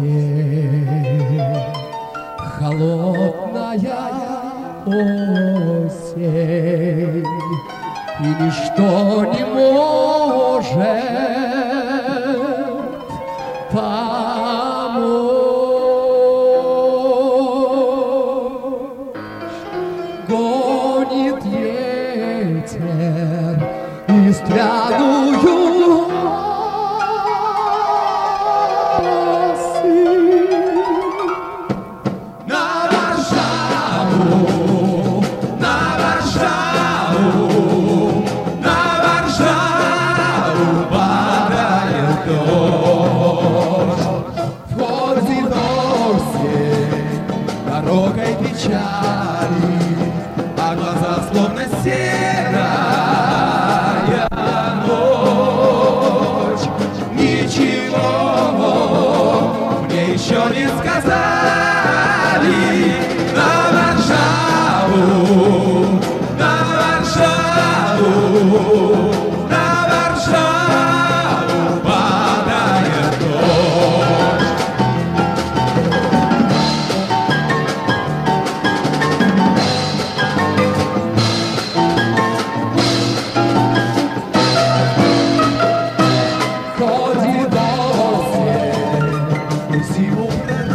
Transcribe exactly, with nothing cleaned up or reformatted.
осень, холодная осень, и ничто не может помочь. Гонит ветер истряную дорогой печали, а глаза словно серая ночь. Ничего мне еще не сказали. На Варшаву, на Варшаву, на Варшаву падает дождь. Ходит осень, и зиму